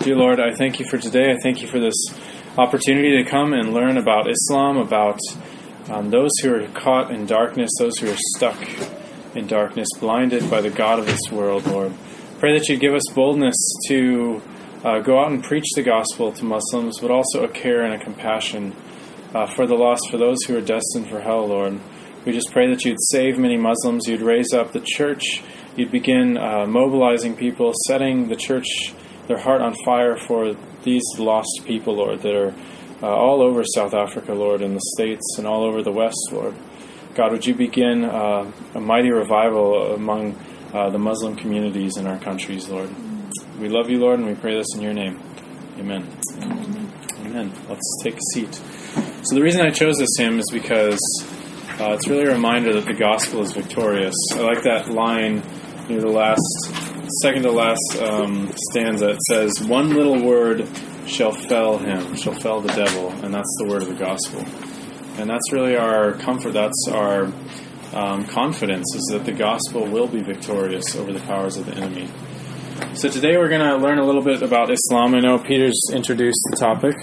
Dear Lord, I thank you for today. I thank you for this opportunity to come and learn about Islam, about those who are caught in darkness, those who are stuck in darkness, blinded by the God of this world, Lord. Pray that you give us boldness to go out and preach the gospel to Muslims, but also a care and a compassion for the lost, for those who are destined for hell, Lord. We just pray that you'd save many Muslims, you'd raise up the church, you'd begin mobilizing people, setting the church, their heart on fire for these lost people, Lord, that are all over South Africa, Lord, in the States and all over the West, Lord. God, would you begin a mighty revival among the Muslim communities in our countries, Lord. We love you, Lord, and we pray this in your name. Amen. Amen. Let's take a seat. So the reason I chose this hymn is because it's really a reminder that the gospel is victorious. I like that line near the second to last stanza. It says, "One little word shall fell him, shall fell the devil," and that's the word of the gospel. And that's really our comfort. That's our confidence, is that the gospel will be victorious over the powers of the enemy. So today we're going to learn a little bit about Islam. I know Peter's introduced the topic.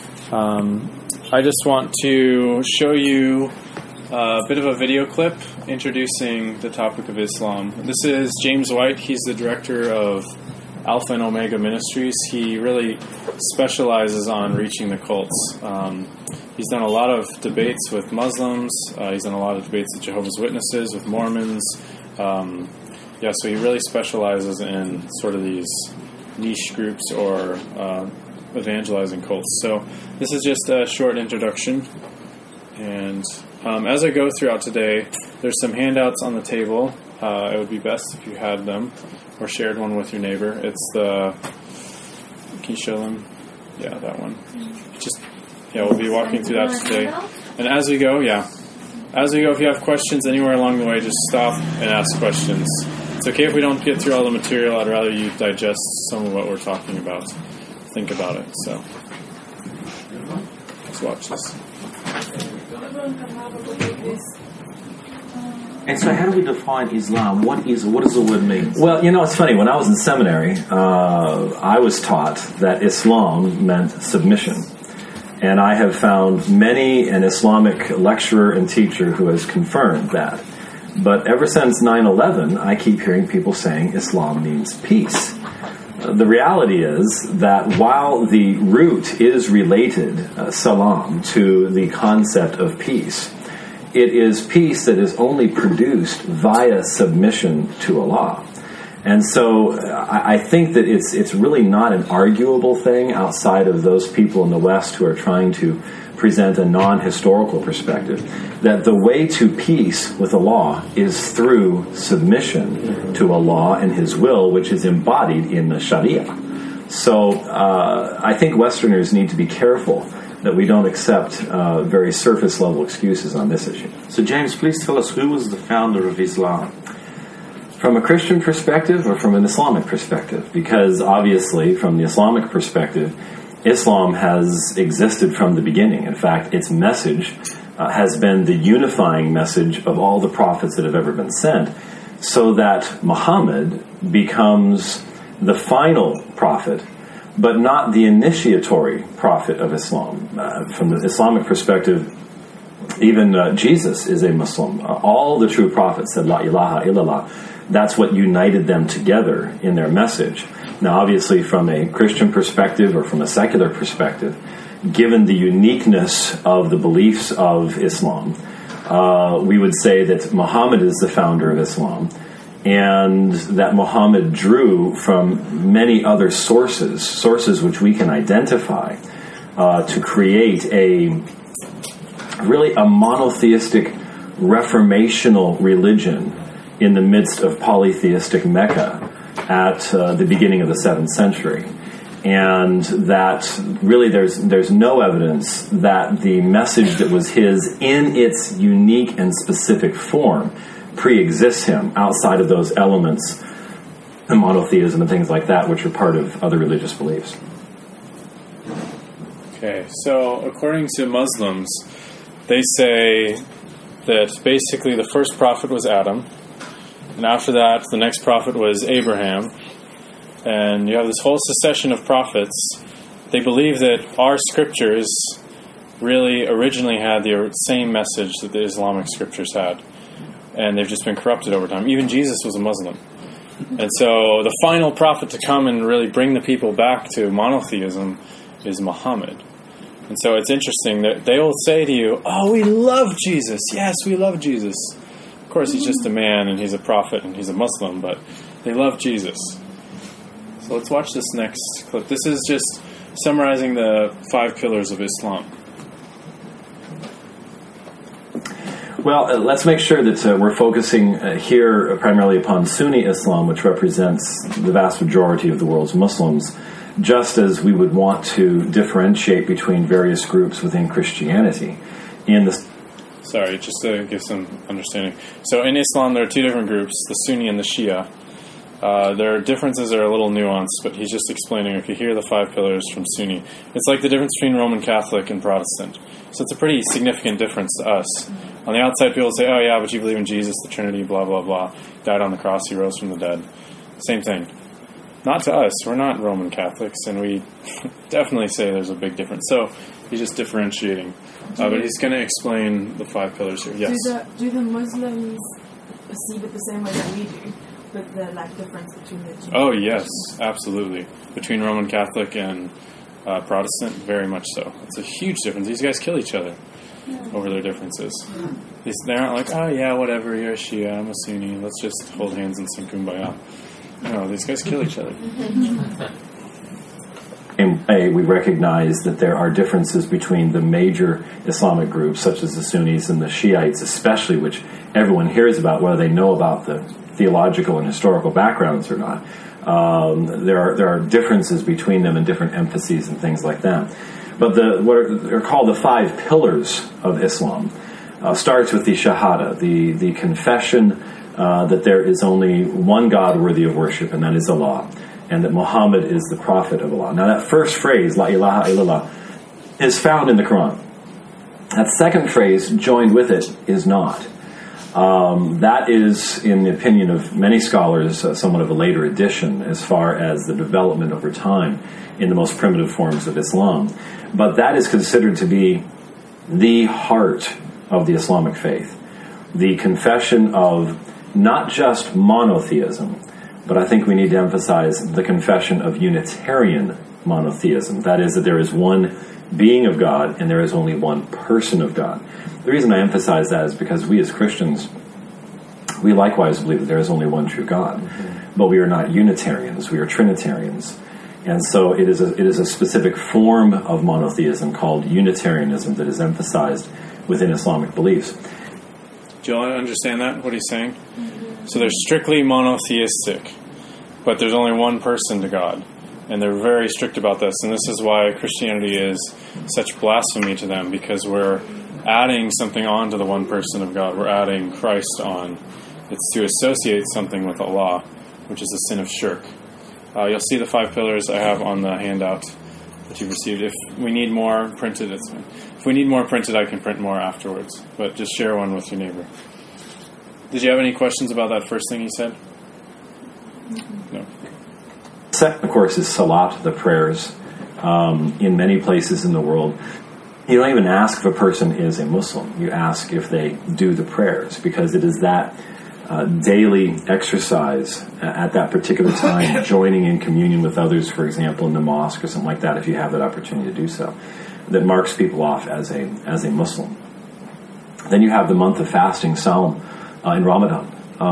I just want to show you a bit of a video clip introducing the topic of Islam. This is James White. He's the director of Alpha and Omega Ministries. He really specializes on reaching the cults. He's done a lot of debates with Muslims. He's done a lot of debates with Jehovah's Witnesses, with Mormons. So he really specializes in sort of these niche groups or evangelizing cults. So this is just a short introduction. And as I go throughout today, there's some handouts on the table. It would be best if you had them or shared one with your neighbor. It's can you show them? Yeah, that one. We'll be walking through that today. And as we go, if you have questions anywhere along the way, just stop and ask questions. It's okay if we don't get through all the material. I'd rather you digest some of what we're talking about. Think about it. So let's watch this. And so how do we define Islam? What does the word mean? Well, it's funny. When I was in seminary, I was taught that Islam meant submission. And I have found many an Islamic lecturer and teacher who has confirmed that. But ever since 9/11, I keep hearing people saying Islam means peace. The reality is that while the root is related, salam, to the concept of peace, it is peace that is only produced via submission to Allah. And so I think that it's really not an arguable thing outside of those people in the West who are trying to present a non-historical perspective, that the way to peace with Allah is through submission to Allah and His will, which is embodied in the Sharia. So I think Westerners need to be careful that we don't accept very surface-level excuses on this issue. So James, please tell us, who was the founder of Islam? From a Christian perspective or from an Islamic perspective? Because obviously, from the Islamic perspective, Islam has existed from the beginning. In fact, its message has been the unifying message of all the prophets that have ever been sent, so that Muhammad becomes the final prophet, but not the initiatory prophet of Islam. From the Islamic perspective, even Jesus is a Muslim. All the true prophets said, La ilaha illallah. That's what united them together in their message. Now, obviously, from a Christian perspective or from a secular perspective, given the uniqueness of the beliefs of Islam, we would say that Muhammad is the founder of Islam, and that Muhammad drew from many other sources which we can identify, to create a monotheistic reformational religion in the midst of polytheistic Mecca at the beginning of the 7th century. And that really there's no evidence that the message that was his in its unique and specific form pre-exists him outside of those elements, and monotheism and things like that, which are part of other religious beliefs. Okay, so according to Muslims, they say that basically the first prophet was Adam, and after that the next prophet was Abraham, and you have this whole succession of prophets. They believe that our scriptures really originally had the same message that the Islamic scriptures had, and they've just been corrupted over time. Even Jesus was a Muslim. And so the final prophet to come and really bring the people back to monotheism is Muhammad. And so it's interesting that they will say to you, oh, we love Jesus. Yes, we love Jesus. Of course, he's just a man, and he's a prophet, and he's a Muslim, but they love Jesus. So let's watch this next clip. This is just summarizing the 5 pillars of Islam. Well, let's make sure that we're focusing here primarily upon Sunni Islam, which represents the vast majority of the world's Muslims, just as we would want to differentiate between various groups within Christianity. Sorry, just to give some understanding. So in Islam, there are 2 different groups, the Sunni and the Shia. Their differences are a little nuanced, but he's just explaining, if you hear the 5 pillars from Sunni, it's like the difference between Roman Catholic and Protestant. So it's a pretty significant difference to us. On the outside, people say, oh yeah, but you believe in Jesus, the Trinity, blah, blah, blah. Died on the cross, he rose from the dead. Same thing. Not to us. We're not Roman Catholics, and we definitely say there's a big difference. So he's just differentiating. But he's going to explain the 5 pillars here. Yes? Do the Muslims perceive it the same way that we do, with the difference between the two? Oh, yes, absolutely. Between Roman Catholic and Protestant, very much so. It's a huge difference. These guys kill each other over their differences. They're not like, oh yeah, whatever, you're a Shia, I'm a Sunni, let's just hold hands and sing Kumbaya. No, these guys kill each other. We recognize that there are differences between the major Islamic groups, such as the Sunnis and the Shiites especially, which everyone hears about, whether they know about the theological and historical backgrounds or not. There are differences between them and different emphases and things like that. But what are called the 5 pillars of Islam starts with the Shahada, the confession that there is only one God worthy of worship, and that is Allah, and that Muhammad is the prophet of Allah. Now that first phrase, La ilaha illallah, is found in the Quran. That second phrase, joined with it, is not. That is, in the opinion of many scholars, somewhat of a later addition as far as the development over time in the most primitive forms of Islam. But that is considered to be the heart of the Islamic faith. The confession of not just monotheism, but I think we need to emphasize the confession of Unitarian monotheism. That is, that there is one being of God and there is only one person of God. The reason I emphasize that is because we as Christians, we likewise believe that there is only one true God. But we are not Unitarians, we are Trinitarians. And so it is a specific form of monotheism called Unitarianism that is emphasized within Islamic beliefs. Do you all understand that, what he's saying? So they're strictly monotheistic, but there's only one person to God. And they're very strict about this. And this is why Christianity is such blasphemy to them, because we're adding something on to the one person of God. We're adding Christ on. It's to associate something with Allah, which is a sin of shirk. You'll see the 5 pillars I have on the handout that you've received. If we need more printed, it's fine. If we need more printed, I can print more afterwards. But just share one with your neighbor. Did you have any questions about that first thing he said? No. Second, of course, is Salat, the prayers. In many places in the world, you don't even ask if a person is a Muslim. You ask if they do the prayers, because it is that daily exercise at that particular time, joining in communion with others, for example, in the mosque or something like that, if you have that opportunity to do so, that marks people off as a Muslim. Then you have the month of fasting, Sawm, in Ramadan.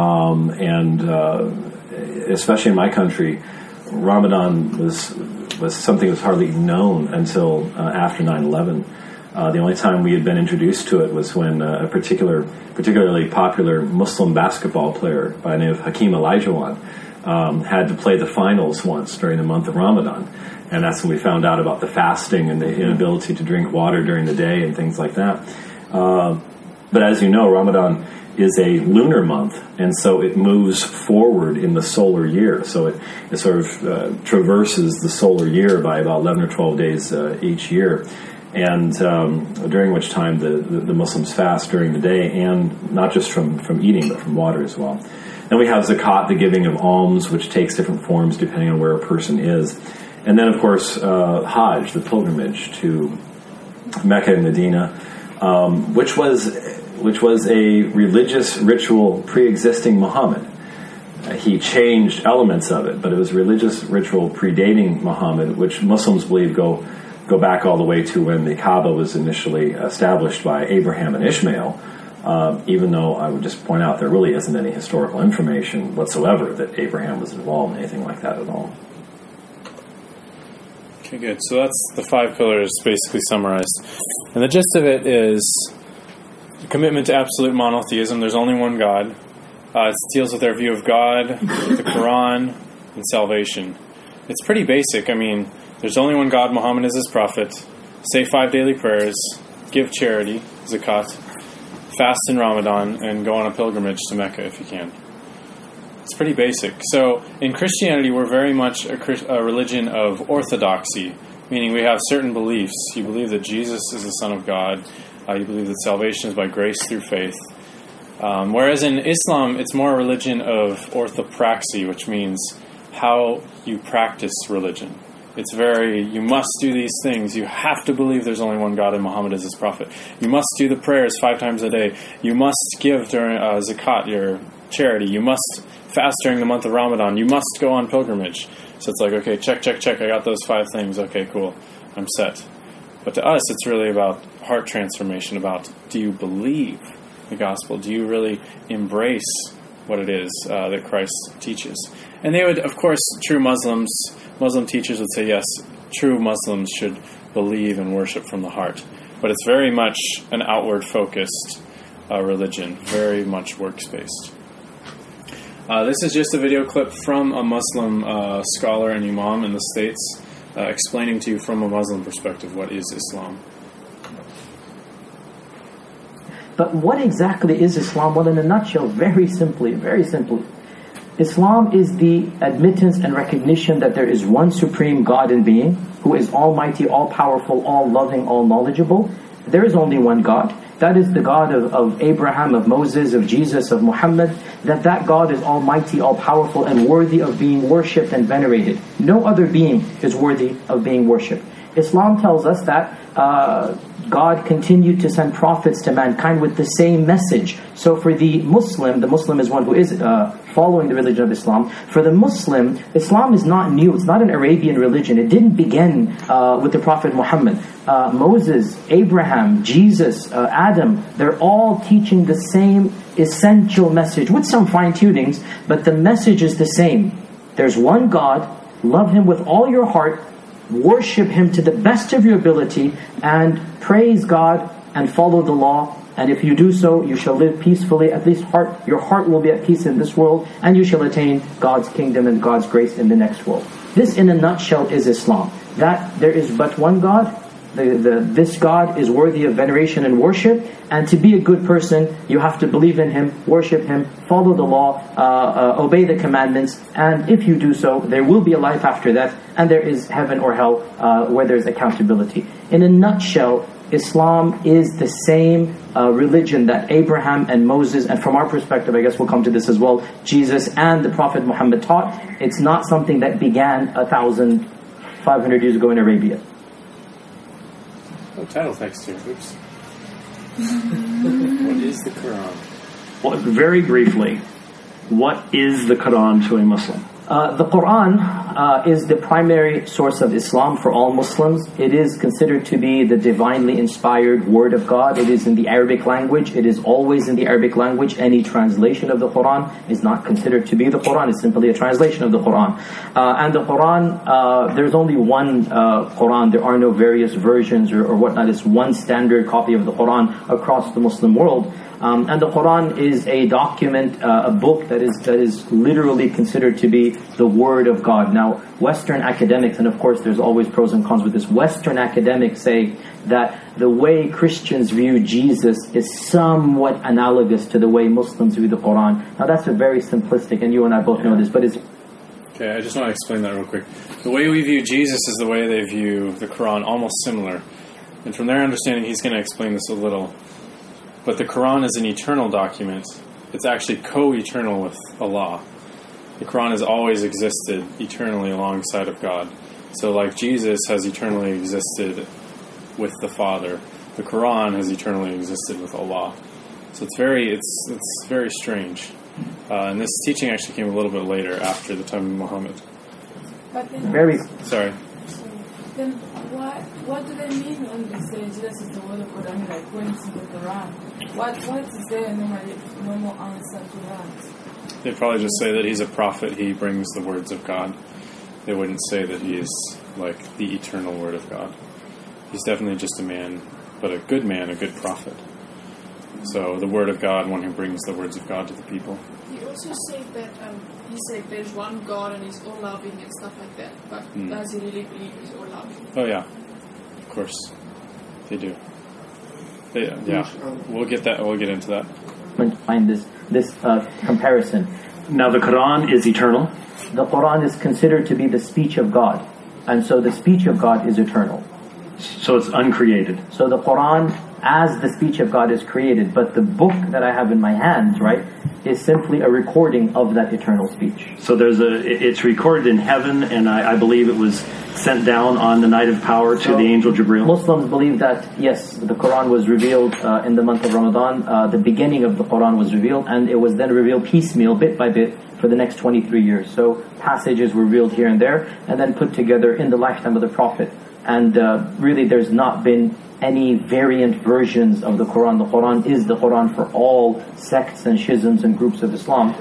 Especially in my country, Ramadan was something that was hardly known until after 9/11. The only time we had been introduced to it was when a particularly popular Muslim basketball player by the name of Hakeem Olajuwon had to play the finals once during the month of Ramadan. And that's when we found out about the fasting and the inability to drink water during the day and things like that. But as you know, Ramadan is a lunar month, and so it moves forward in the solar year. So it sort of traverses the solar year by about 11 or 12 days each year. And during which time the Muslims fast during the day, and not just from eating, but from water as well. Then we have zakat, the giving of alms, which takes different forms depending on where a person is. And then, of course, Hajj, the pilgrimage to Mecca and Medina, which was a religious ritual pre-existing Muhammad. He changed elements of it, but it was a religious ritual predating Muhammad, which Muslims believe go back all the way to when the Kaaba was initially established by Abraham and Ishmael, even though I would just point out there really isn't any historical information whatsoever that Abraham was involved in anything like that at all. Okay, good. So that's the 5 pillars basically summarized. And the gist of it is commitment to absolute monotheism. There's only one God. It deals with our view of God, the Quran, and salvation. It's pretty basic. I mean, there's only one God, Muhammad is his prophet. Say 5 daily prayers, give charity, zakat, fast in Ramadan, and go on a pilgrimage to Mecca if you can. It's pretty basic. So in Christianity, we're very much a religion of orthodoxy, meaning we have certain beliefs. You believe that Jesus is the Son of God. You believe that salvation is by grace through faith. Whereas in Islam, it's more a religion of orthopraxy, which means how you practice religion. It's very, you must do these things. You have to believe there's only one God and Muhammad is his prophet. You must do the prayers 5 times a day. You must give during zakat, your charity. You must fast during the month of Ramadan. You must go on pilgrimage. So it's like, okay, check. I got those 5 things. Okay, cool. I'm set. But to us, it's really about heart transformation, about do you believe the gospel? Do you really embrace what it is that Christ teaches? And they would, of course, true Muslim teachers would say, yes, true Muslims should believe and worship from the heart. But it's very much an outward-focused religion, very much works-based. This is just a video clip from a Muslim scholar and imam in the States explaining to you from a Muslim perspective what is Islam. But what exactly is Islam? Well, in a nutshell, very simply, Islam is the admittance and recognition that there is one supreme God and being, who is almighty, all-powerful, all-loving, all-knowledgeable. There is only one God. That is the God of Abraham, of Moses, of Jesus, of Muhammad. That God is almighty, all-powerful, and worthy of being worshipped and venerated. No other being is worthy of being worshipped. Islam tells us that God continued to send prophets to mankind with the same message. So for the Muslim is one who is following the religion of Islam. For the Muslim, Islam is not new. It's not an Arabian religion. It didn't begin with the Prophet Muhammad. Moses, Abraham, Jesus, Adam, they're all teaching the same essential message with some fine-tunings, but the message is the same. There's one God, love Him with all your heart, worship Him to the best of your ability, and praise God and follow the law. And if you do so, you shall live peacefully. At least your heart will be at peace in this world, and you shall attain God's kingdom and God's grace in the next world. This, in a nutshell, is Islam. That there is but one God. This God is worthy of veneration and worship, and to be a good person, you have to believe in Him, worship Him, follow the law, obey the commandments, and if you do so, there will be a life after death, and there is heaven or hell where there is accountability. In a nutshell, Islam is the same religion that Abraham and Moses, and from our perspective, I guess we'll come to this as well, Jesus and the Prophet Muhammad taught. It's not something that began 1,500 years ago in Arabia. Oh, title text here. Oops. What is the Quran? Well, very briefly, what is the Quran to a Muslim? The Quran is the primary source of Islam for all Muslims. It is considered to be the divinely inspired word of God. It is in the Arabic language. It is always in the Arabic language. Any translation of the Quran is not considered to be the Quran. It's simply a translation of the Quran. And the Quran, there's only one Quran. There are no various versions or whatnot. It's one standard copy of the Quran across the Muslim world. And the Quran is a document, a book that is literally considered to be the Word of God. Now, Western academics, and of course there's always pros and cons with this, Western academics say that the way Christians view Jesus is somewhat analogous to the way Muslims view the Quran. Now that's a very simplistic, and you and I both know this, but it's... Okay, I just want to explain that real quick. The way we view Jesus is the way they view the Quran, almost similar. And from their understanding, he's going to explain this a little. But the Quran is an eternal document, it's actually co-eternal with Allah. The Quran has always existed eternally alongside of God. So like Jesus has eternally existed with the Father, the Quran has eternally existed with Allah. So it's very strange. And this teaching actually came a little bit later, after the time of Muhammad. But then, Sorry. then what do they mean when they say Jesus is the word of God? I mean, like going to the Quran. What is their normal answer to that? They'd probably just say that he's a prophet, he brings the words of God. They wouldn't say that he is like the eternal word of God. He's definitely just a man, but a good man, a good prophet. So the word of God, one who brings the words of God to the people. He also said that he said there's one God and he's all loving and stuff like that. But does he really believe he's all loving? Oh yeah, of course, they do. Yeah, we'll get into that. Find this comparison. Now the Quran is eternal. The Quran is considered to be the speech of God, and so the speech of God is eternal. So it's uncreated. So the Quran, as the speech of God, is created, but the book that I have in my hands, right, is simply a recording of that eternal speech. So it's recorded in heaven, and I believe it was sent down on the night of power to the angel Jibreel. Muslims believe that, yes, the Quran was revealed in the month of Ramadan. The beginning of the Quran was revealed, and it was then revealed piecemeal, bit by bit, for the next 23 years. So passages were revealed here and there, and then put together in the lifetime of the Prophet. And really there's not been any variant versions of the Quran. The Quran is the Quran for all sects and schisms and groups of Islam.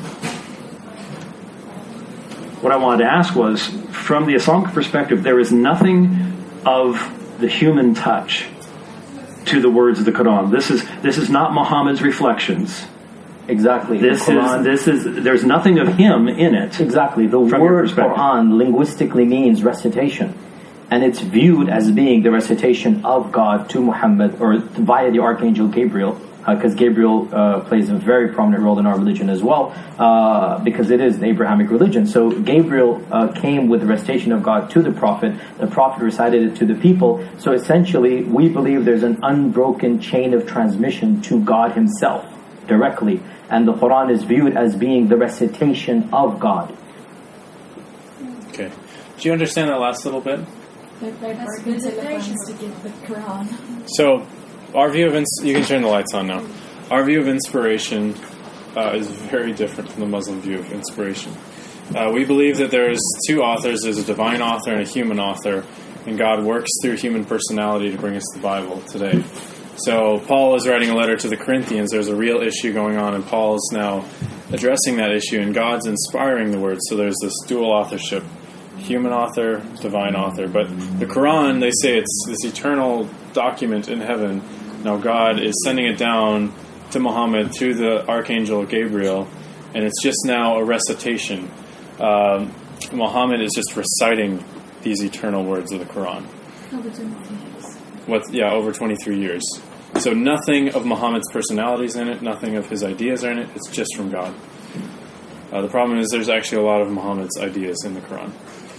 What I wanted to ask was, from the Islamic perspective, there is nothing of the human touch to the words of the Quran. This is not Muhammad's reflections. Exactly. There's nothing of him in it. Exactly. The word Quran linguistically means recitation. And it's viewed as being the recitation of God to Muhammad, or via the Archangel Gabriel, because Gabriel plays a very prominent role in our religion as well, because it is the Abrahamic religion. So Gabriel came with the recitation of God to the Prophet recited it to the people. So essentially, we believe there's an unbroken chain of transmission to God himself, directly. And the Quran is viewed as being the recitation of God. Okay. Do you understand that last little bit? That's visitations to give the Quran. So, our view of you can turn the lights on now. Our view of inspiration is very different from the Muslim view of inspiration. We believe that there's two authors. There's a divine author and a human author, and God works through human personality to bring us the Bible today. So Paul is writing a letter to the Corinthians. There's a real issue going on, and Paul is now addressing that issue, and God's inspiring the words. So there's this dual authorship. Human author, divine author. But the Quran, they say it's this eternal document in heaven. Now God is sending it down to Muhammad through the Archangel Gabriel, and it's just now a recitation. Muhammad is just reciting these eternal words of the Quran. Over 23 years. Over 23 years. So nothing of Muhammad's personalities in it, nothing of his ideas are in it, it's just from God. The problem is there's actually a lot of Muhammad's ideas in the Quran.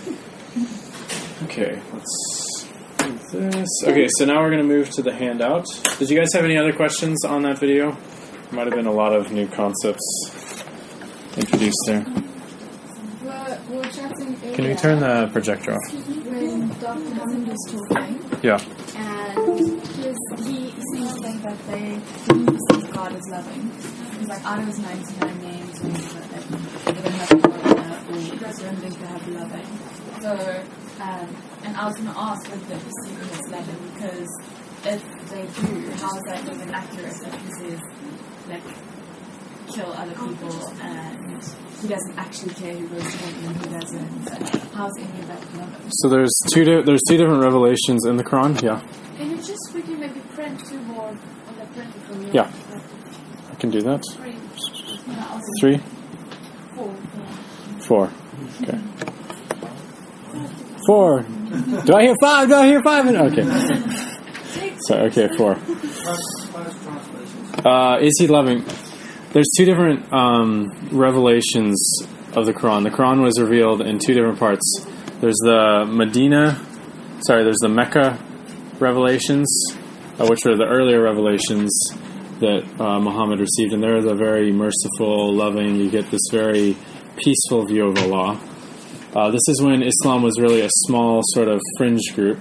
Okay, let's do this. Okay, so now we're going to move to the handout. Did you guys have any other questions on that video? Might have been a lot of new concepts introduced there. We're chatting earlier. Can we turn the projector off? When Dr. Muhammad was talking, Yeah. and he seems to think that they perceive God as loving. He's like, out of his 99 names, we don't have love, or you guys don't think they have loving. So, and I was going to ask if they perceive him as loving, because if they do, how is that even accurate that he says, like, kill other people, and he doesn't actually care who goes to heaven and who doesn't? So how's any of that loving? So there's two different revelations in the Quran. Yeah. Can you just quickly maybe print two more on the printer for me? Yeah. I can do that. 3. 3? 4. Okay. 4. Do I hear 5? Do I hear 5? Okay. So, okay, 4. Is he loving? There's two different revelations of the Quran. The Quran was revealed in two different parts. There's the Mecca revelations, which were the earlier revelations, that Muhammad received, and they're the very merciful, loving. You get this very peaceful view of Allah. This is when Islam was really a small sort of fringe group.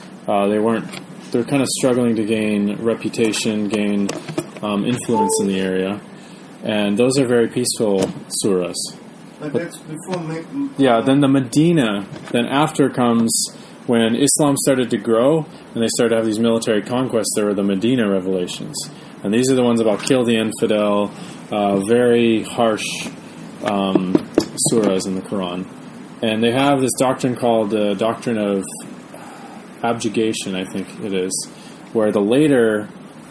They're kind of struggling to gain reputation, gain influence in the area, and those are very peaceful surahs. But that's before Yeah, then the Medina, then after comes when Islam started to grow and they started to have these military conquests. There were the Medina revelations, and these are the ones about kill the infidel, very harsh surahs in the Quran. And they have this doctrine called the doctrine of abjugation, I think it is, where the later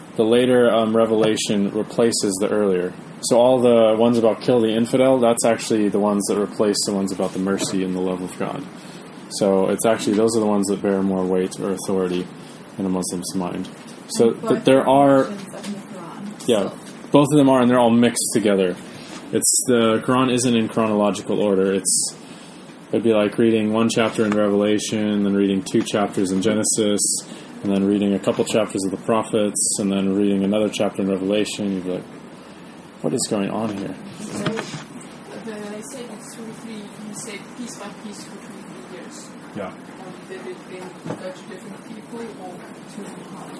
revelation replaces the earlier. So all the ones about kill the infidel, that's actually the ones that replace the ones about the mercy and the love of God. So it's actually, those are the ones that bear more weight or authority in a Muslim's mind. So there are, yeah, both of them are, and they're all mixed together. The Quran isn't in chronological order. It'd be like reading one chapter in Revelation, then reading 2 chapters in Genesis, and then reading a couple chapters of the prophets, and then reading another chapter in Revelation. You'd be like, what is going on here? So, they say it's 2 or 3, you say piece by piece for 2 or 3 years. Yeah. Did it go to different people or to Muhammad?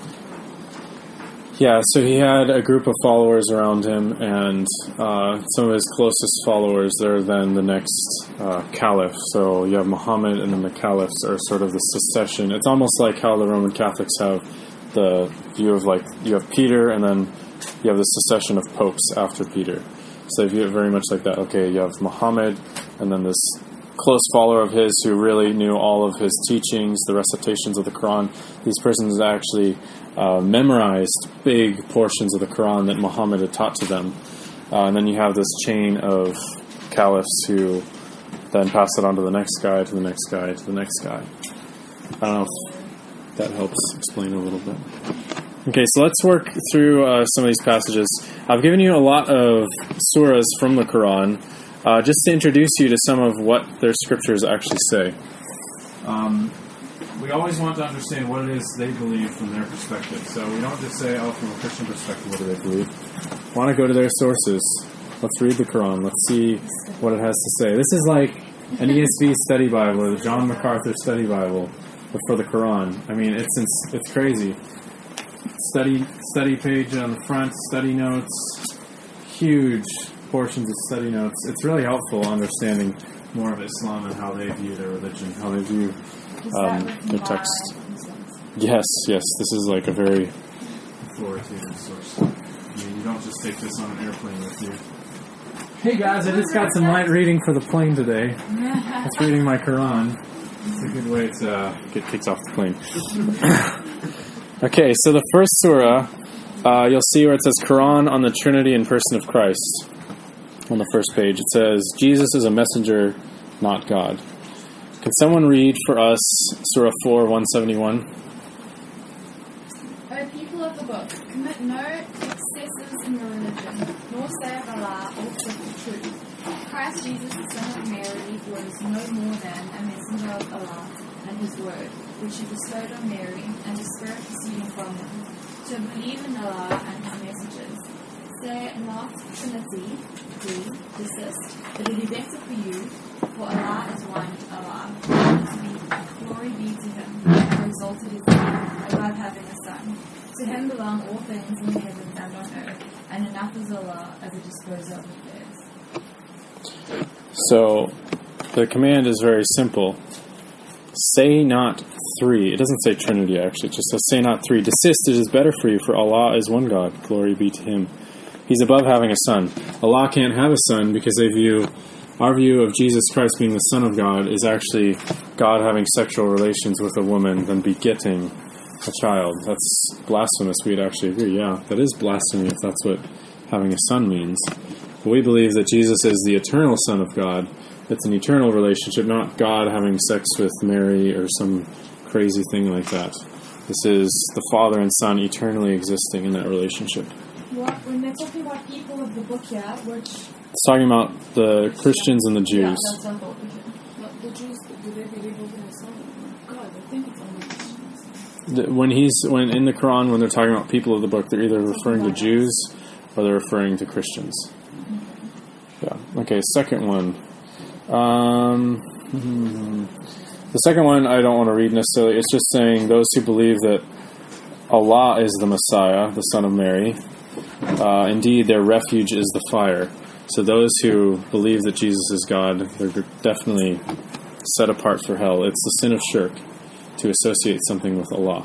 Yeah, so he had a group of followers around him, and some of his closest followers, they're then the next caliph. So you have Muhammad, and then the caliphs are sort of the succession. It's almost like how the Roman Catholics have the view of, like, you have Peter, and then you have the succession of popes after Peter. So they view it very much like that. Okay, you have Muhammad, and then this close follower of his who really knew all of his teachings, the recitations of the Quran. These persons actually memorized big portions of the Quran that Muhammad had taught to them. And then you have this chain of caliphs who then pass it on to the next guy, to the next guy, to the next guy. I don't know if that helps explain a little bit. Okay, so let's work through some of these passages. I've given you a lot of surahs from the Quran, just to introduce you to some of what their scriptures actually say. We always want to understand what it is they believe from their perspective. So we don't just say, oh, from a Christian perspective, what do they believe? We want to go to their sources. Let's read the Quran. Let's see what it has to say. This is like an ESV study Bible or the John MacArthur study Bible, but for the Quran. I mean, it's crazy. Study page on the front, study notes, huge portions of study notes. It's really helpful understanding more of Islam and how they view their religion, how they view their text. Yes, this is like a very authoritative source. I mean, you don't just take this on an airplane with you. Hey guys, I just got some light reading for the plane today. That's reading my Quran. It's a good way to get kicked off the plane. Okay, so the first surah, you'll see where it says Quran on the Trinity and person of Christ. On the first page, it says, Jesus is a messenger, not God. Can someone read for us Surah 4, 171? O people of the book, commit no excesses in your religion, nor say of Allah or the truth. Christ Jesus, the Son of Mary, was no more than a messenger of Allah and His word, which He bestowed on Mary, and the Spirit proceeding from Him, to believe in Allah and His messengers. Say not Trinity, desist. It will be better for you, for Allah is one, Allah. Glory be to Him, who exalted His name above having a son. To Him belong all things in the heavens and on earth, and enough is Allah as a disposer of affairs. So, the command is very simple. Say not three. It doesn't say Trinity, actually. It just says, say not three. Desist, it is better for you, for Allah is one God. Glory be to Him. He's above having a son. Allah can't have a son because our view of Jesus Christ being the Son of God is actually God having sexual relations with a woman, then begetting a child. That's blasphemous. We'd actually agree. Yeah, that is blasphemy if that's what having a son means. But we believe that Jesus is the eternal Son of God. It's an eternal relationship, not God having sex with Mary or some crazy thing like that. This is the Father and Son eternally existing in that relationship. When they're talking about people of the book here, which... It's talking about the Christians and the Jews. Yeah, that's what I thought. But the Jews, do they believe in Islam? God, I think it's only Christians. when in the Quran, when they're talking about people of the book, they're either referring to Jews or they're referring to Christians. Yeah. Okay. Second one. The second one I don't want to read necessarily. It's just saying those who believe that Allah is the Messiah, the Son of Mary. Indeed, their refuge is the fire. So those who believe that Jesus is God, they're definitely set apart for hell. It's the sin of shirk to associate something with Allah.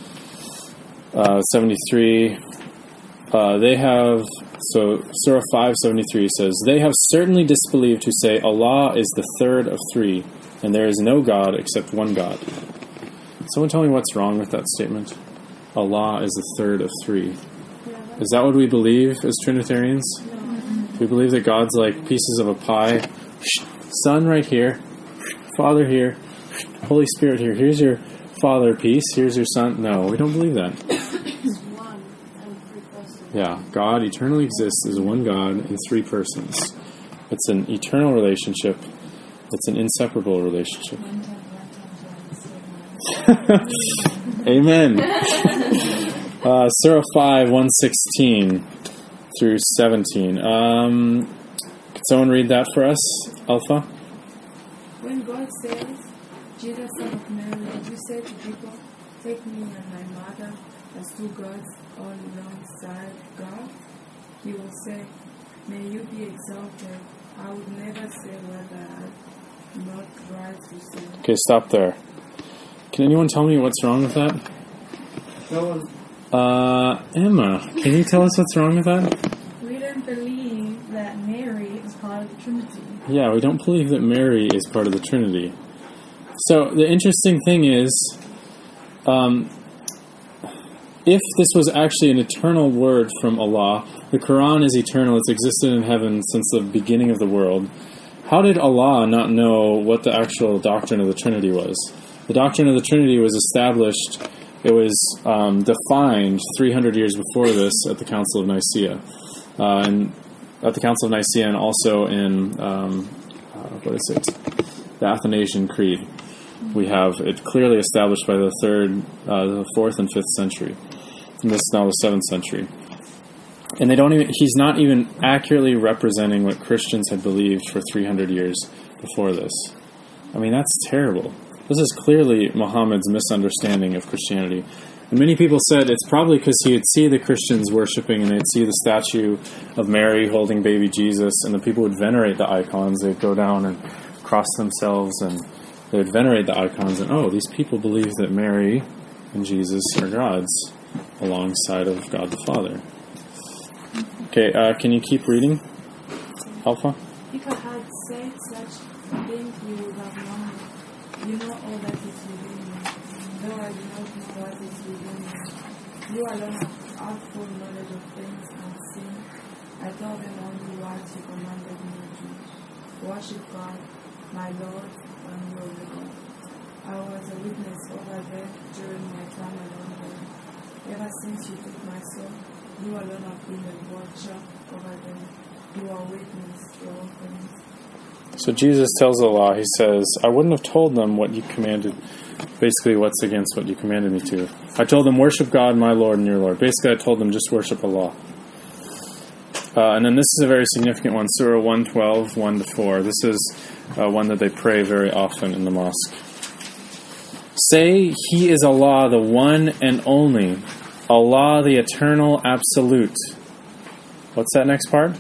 73. They have, so Surah 573 says, they have certainly disbelieved who say Allah is the third of three, and there is no God except one God. Someone tell me what's wrong with that statement. Allah is the third of three. Is that what we believe as Trinitarians? Do we believe that God's like pieces of a pie? Son right here, Father here, Holy Spirit here. Here's your Father piece, here's your Son. No, we don't believe that. Yeah, God eternally exists as one God in three persons. It's an eternal relationship. It's an inseparable relationship. Amen. Surah 5, 116 through 17. Could someone read that for us, Alpha? When God says, Jesus, son of Mary, did you say to people, take me and my mother as two gods all alongside God? He will say, may you be exalted. I would never say whether I'm not right to say. Okay, stop there. Can anyone tell me what's wrong with that? Emma, can you tell us what's wrong with that? We don't believe that Mary is part of the Trinity. Yeah, we don't believe that Mary is part of the Trinity. So the interesting thing is, if this was actually an eternal word from Allah, the Quran is eternal, it's existed in heaven since the beginning of the world, how did Allah not know what the actual doctrine of the Trinity was? The doctrine of the Trinity was established, it was defined 300 years before this at the Council of Nicaea. And at the Council of Nicaea and also in, the Athanasian Creed. We have it clearly established by the 4th and 5th century. And this is now the 7th century. And he's not even accurately representing what Christians had believed for 300 years before this. I mean, that's terrible. This is clearly Muhammad's misunderstanding of Christianity. And many people said it's probably because he would see the Christians worshiping and they'd see the statue of Mary holding baby Jesus, and the people would venerate the icons. They'd go down and cross themselves and they would venerate the icons, and these people believe that Mary and Jesus are gods alongside of God the Father. Okay, can you keep reading, Alpha? If I had said such things, you would have known it. You know all that is within me, though I do not know what is within me. You alone have full knowledge of things unseen. I told them only what you commanded me to do. Worship God, my Lord, and your God. I was a witness over them during my time alone there. Ever since you took my soul, you alone have been a watcher over them. You are witness to all things. So Jesus tells Allah, he says, I wouldn't have told them what you commanded, basically what's against what you commanded me to. I told them, worship God, my Lord and your Lord. Basically, I told them, just worship Allah. And then this is a very significant one, Surah 112, 1-4. This is one that they pray very often in the mosque. Say, He is Allah, the one and only, Allah, the eternal absolute. What's that next part?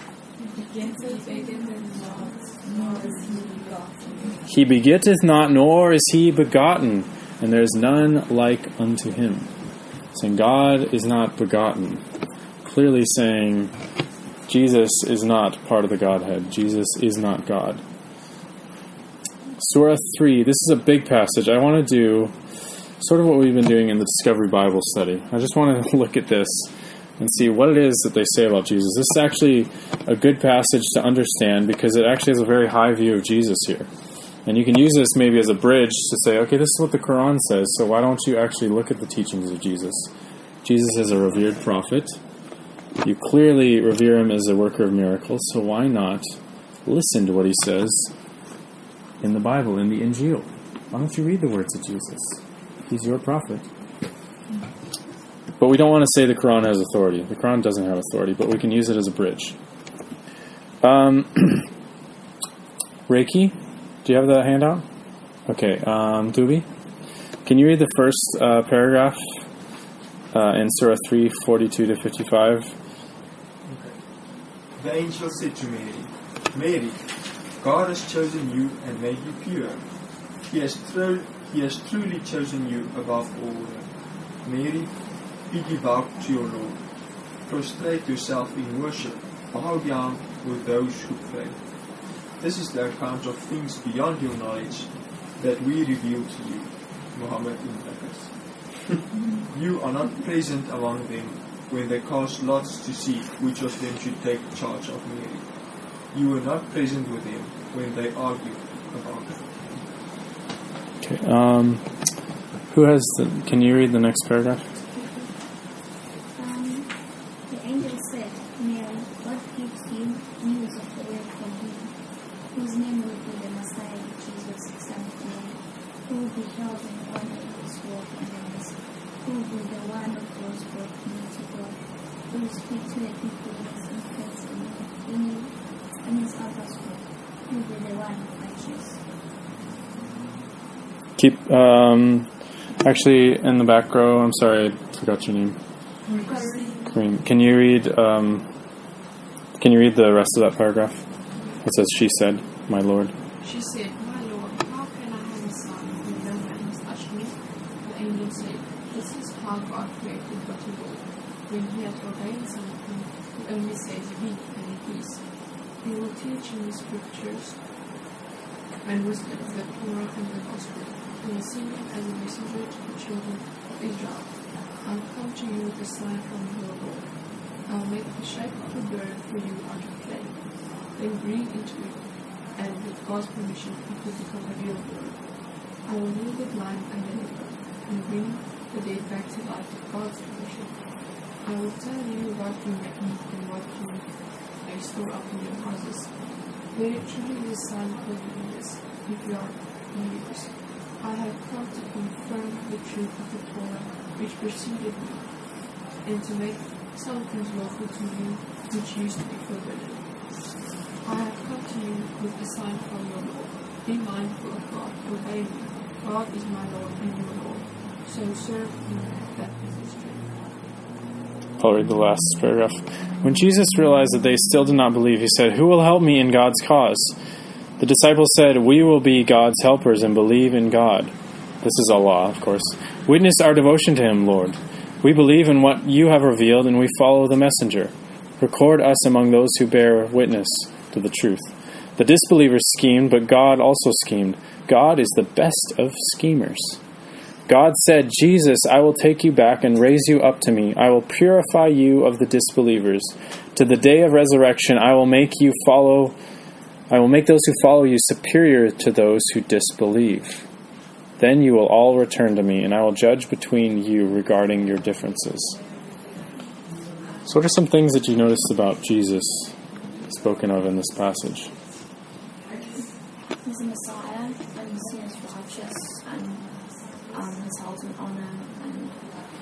He begetteth not, nor is He begotten, and there is none like unto Him. Saying God is not begotten. Clearly saying Jesus is not part of the Godhead. Jesus is not God. Surah 3, this is a big passage. I want to do sort of what we've been doing in the Discovery Bible study. I just want to look at this and see what it is that they say about Jesus. This is actually a good passage to understand because it actually has a very high view of Jesus here. And you can use this maybe as a bridge to say, okay, this is what the Quran says, so why don't you actually look at the teachings of Jesus? Jesus is a revered prophet. You clearly revere Him as a worker of miracles, so why not listen to what He says in the Bible, in the Injil? Why don't you read the words of Jesus? He's your prophet. But we don't want to say the Quran has authority. The Quran doesn't have authority, but we can use it as a bridge. Reiki, do you have the handout? Okay, Dubi, can you read the first paragraph in Surah 3, 42 to 55? The angel said to Mary, Mary, God has chosen you and made you pure. He has truly chosen you above all women. Mary, be devout to your Lord. Prostrate yourself in worship. Bow down with those who pray. This is the account of things beyond your knowledge that we reveal to you, Muhammad in brackets. You are not present among them when they cast lots to see which of them should take charge of Mary. You were not present with them when they argued about it. Okay. Who has can you read the next paragraph? The angel said, Mary, what gives you news of the word from him, whose name will be the Messiah, Jesus, Son of Mary, who will be held in honor in his work and earnest, who will be the one who goes forth to God, who will speak to the people as infants in his other's word, who will be the one righteous. Keep, actually, in the back row, I'm sorry, I forgot your name. Kareem. Can you read the rest of that paragraph? It says, she said, my Lord. She said, my Lord, how can I have a son when no man has touched me? The angel said, this is how God created what he will. When he has ordained something, he only says, be, and it is. He will teach in the scriptures and wisdom, the Torah and the gospel. He will send him as a messenger to the children of Israel. I will come to you with a sign from your Lord. I will make the shape of a bird for you out of clay. Then breathe into it, and with God's permission, it will become a real bird. I will heal the blind and the leper, and bring the dead back to life with God's permission. I will tell you what you may eat and what you may store up in your houses. Very truly the Son will do this, if you are believers. I have come to confirm the truth of the Torah which preceded me, and to make some things lawful to you which used to be forbidden. I have come to you with a sign from your Lord. Be mindful of God, obey me. God is my Lord and your Lord, so serve him. That is his strength. I'll read the last paragraph. When Jesus realized that they still did not believe, he said, who will help me in God's cause? The disciples said, we will be God's helpers and believe in God. This is Allah, of course. Witness our devotion to him, Lord. We believe in what you have revealed, and we follow the messenger. Record us among those who bear witness to the truth. The disbelievers schemed, but God also schemed. God is the best of schemers. God said, Jesus, I will take you back and raise you up to me. I will purify you of the disbelievers. To the day of resurrection, I will make those who follow you superior to those who disbelieve. Then you will all return to me, and I will judge between you regarding your differences. So what are some things that you noticed about Jesus spoken of in this passage? He's a Messiah, and he's seen as righteous, and he's held in honor, and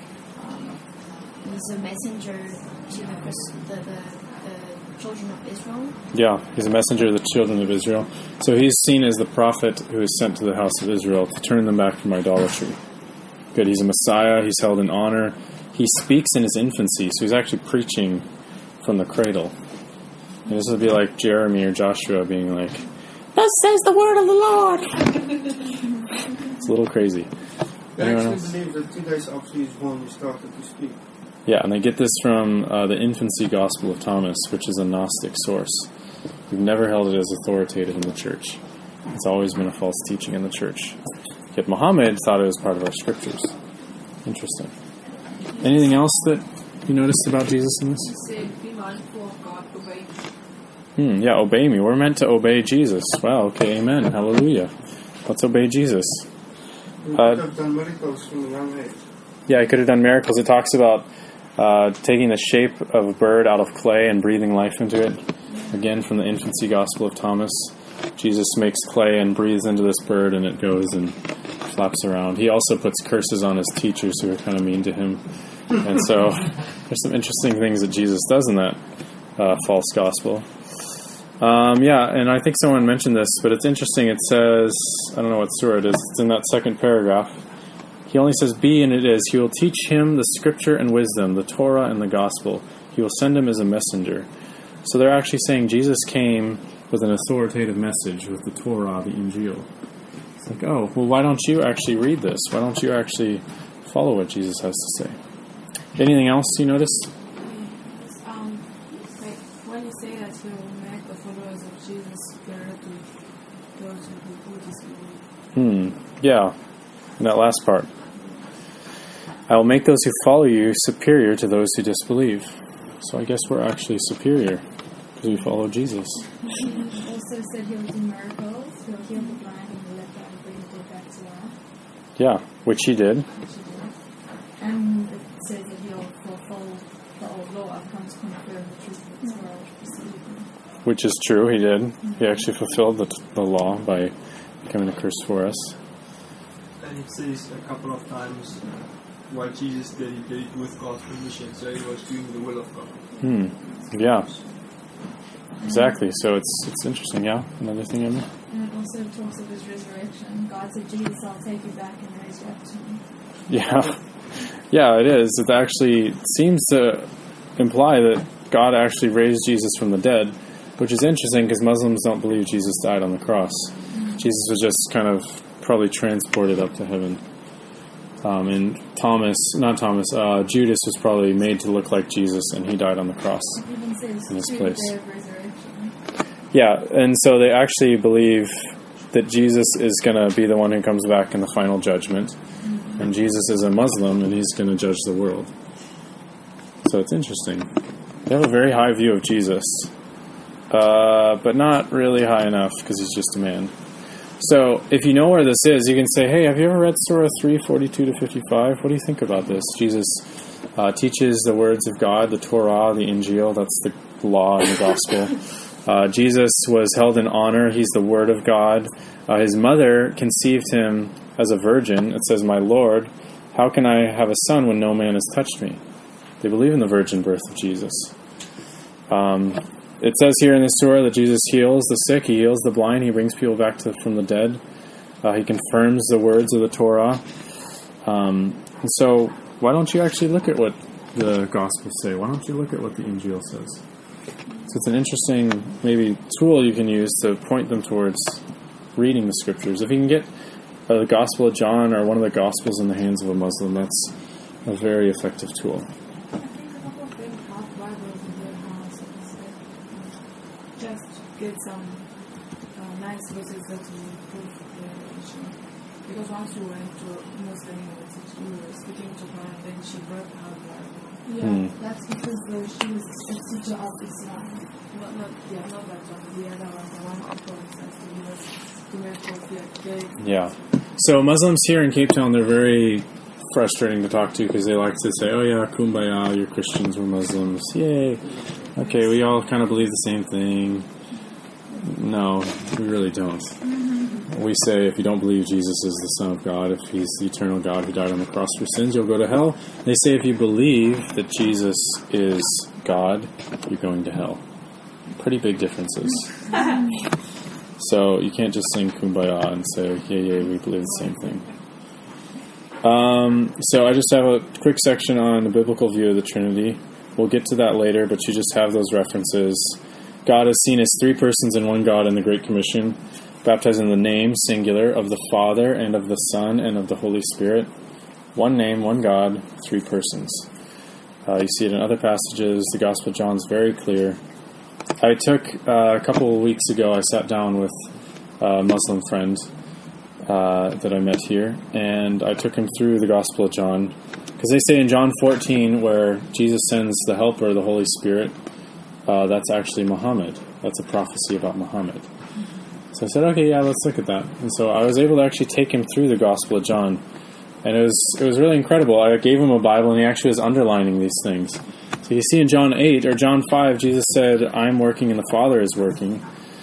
he's a messenger to the children of Israel. Yeah, he's a messenger of the children of Israel. So he's seen as the prophet who is sent to the house of Israel to turn them back from idolatry. Good, he's a Messiah, he's held in honor. He speaks in his infancy, so he's actually preaching from the cradle. And this would be like Jeremy or Joshua being like, thus says the word of the Lord! It's a little crazy. They Anyone actually else? believe that 2 days after he was born, he started to speak. Yeah, and they get this from the Infancy Gospel of Thomas, which is a Gnostic source. We've never held it as authoritative in the church. It's always been a false teaching in the church. Yet Muhammad thought it was part of our scriptures. Interesting. Anything else that you noticed about Jesus in this? He said, be mindful of God, obey me. Yeah, obey me. We're meant to obey Jesus. Wow, okay, amen. Hallelujah. Let's obey Jesus. He could have done miracles from a young age. Yeah, he could have done miracles. It talks about taking the shape of a bird out of clay and breathing life into it. Again, from the Infancy Gospel of Thomas. Jesus makes clay and breathes into this bird, and it goes and flaps around. He also puts curses on his teachers who are kind of mean to him. And so there's some interesting things that Jesus does in that false gospel. And I think someone mentioned this, but it's interesting. It says, I don't know what surah it is. It's in that second paragraph. He only says, be, and it is. He will teach him the scripture and wisdom, the Torah and the gospel. He will send him as a messenger. So they're actually saying Jesus came with an authoritative message, with the Torah, the Injil. It's like, oh, well, why don't you actually read this? Why don't you actually follow what Jesus has to say? Anything else you noticed? When you say that you will make the followers of Jesus superior to those who disbelieve. Yeah, in that last part. I will make those who follow you superior to those who disbelieve. So I guess we're actually superior because we follow Jesus. He also said he'll do miracles. He'll heal the blind and the leper and bring the dead back to life. Yeah, which he did. And it says that he'll fulfill the old law. I've come to confirm the truth of the Torah which preceded him. Which is true, he did. He actually fulfilled the law by becoming a curse for us. And it says a couple of times what Jesus did, he did it with God's permission, so he was doing the will of God. Yeah. Exactly. So it's interesting, yeah? Another thing, Emma? And it also talks of his resurrection. God said, Jesus, I'll take you back and raise you up to me. Yeah. Yeah, it is. It actually seems to imply that God actually raised Jesus from the dead, which is interesting because Muslims don't believe Jesus died on the cross. Jesus was just kind of probably transported up to heaven. And Judas was probably made to look like Jesus, and he died on the cross in his place. Yeah, and so they actually believe that Jesus is going to be the one who comes back in the final judgment, and Jesus is a Muslim, and he's going to judge the world. So it's interesting. They have a very high view of Jesus, but not really high enough because he's just a man. So, if you know where this is, you can say, hey, have you ever read Surah 3:42-55? What do you think about this? Jesus teaches the words of God, the Torah, the Injil, that's the law and the gospel. Jesus was held in honor. He's the Word of God. His mother conceived him as a virgin. It says, my Lord, how can I have a son when no man has touched me? They believe in the virgin birth of Jesus. It says here in this surah that Jesus heals the sick, he heals the blind, he brings people back from the dead. He confirms the words of the Torah. And so, why don't you actually look at what the Gospels say? Why don't you look at what the Injil says? So it's an interesting, maybe, tool you can use to point them towards reading the Scriptures. If you can get the Gospel of John or one of the Gospels in the hands of a Muslim, that's a very effective tool. Get some nice verses that will prove their religion. Because once you went to Muslim university, you were speaking to her, and then she brought out the Bible. Yeah, that's because she was a teacher of Islam. Not that one, the other one, the one who was to Yeah. So Muslims here in Cape Town, they're very frustrating to talk to because they like to say, oh yeah, kumbaya, you're Christians, we're Muslims. Yay. Okay, we all kind of believe the same thing. No, we really don't. We say if you don't believe Jesus is the Son of God, if he's the eternal God who died on the cross for sins, you'll go to hell. They say if you believe that Jesus is God, you're going to hell. Pretty big differences. So you can't just sing Kumbaya and say, yeah, we believe the same thing. So I just have a quick section on the biblical view of the Trinity. We'll get to that later, but you just have those references. God is seen as three persons in one God in the Great Commission, baptized in the name, singular, of the Father and of the Son and of the Holy Spirit. One name, one God, three persons. You see it in other passages. The Gospel of John is very clear. I took, a couple of weeks ago, I sat down with a Muslim friend that I met here, and I took him through the Gospel of John. Because they say in John 14, where Jesus sends the Helper, the Holy Spirit, that's actually Muhammad. That's a prophecy about Muhammad. So I said, okay, yeah, let's look at that. And so I was able to actually take him through the Gospel of John. And it was really incredible. I gave him a Bible, and he actually was underlining these things. So you see in John 8, or John 5, Jesus said, I'm working and the Father is working.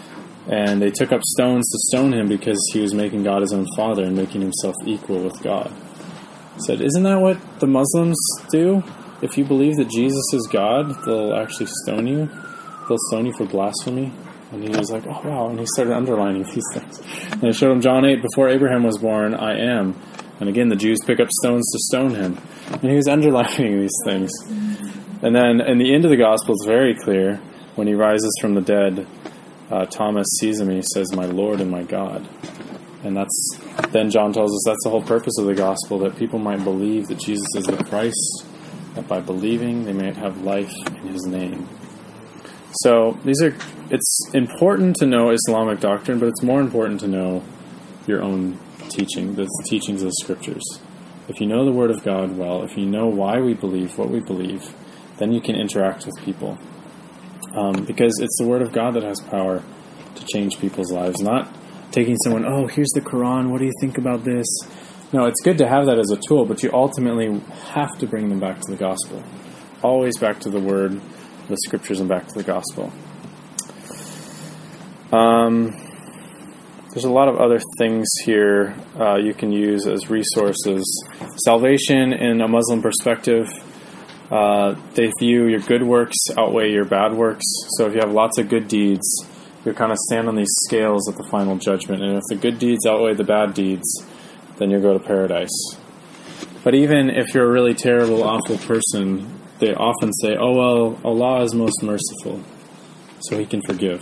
And they took up stones to stone him because he was making God his own father and making himself equal with God. He said, isn't that what the Muslims do? If you believe that Jesus is God, they'll actually stone you. They'll stone you for blasphemy. And he was like, oh, wow. And he started underlining these things. And I showed him John 8, before Abraham was born, I am. And again, the Jews pick up stones to stone him. And he was underlining these things. And then in the end of the gospel, it's very clear. When he rises from the dead, Thomas sees him and he says, my Lord and my God. And then John tells us that's the whole purpose of the gospel, that people might believe that Jesus is the Christ, that by believing they might have life in his name. So it's important to know Islamic doctrine, but it's more important to know your own teaching, the teachings of the Scriptures. If you know the Word of God well, if you know why we believe what we believe, then you can interact with people. Because it's the Word of God that has power to change people's lives, not taking someone, oh, here's the Quran, what do you think about this? No, it's good to have that as a tool, but you ultimately have to bring them back to the gospel. Always back to the Word, the Scriptures, and back to the gospel. There's a lot of other things here you can use as resources. Salvation in a Muslim perspective, they view your good works outweigh your bad works. So if you have lots of good deeds, you kind of stand on these scales at the final judgment. And if the good deeds outweigh the bad deeds, then you'll go to paradise. But even if you're a really terrible, awful person, they often say, oh, well, Allah is most merciful, so He can forgive.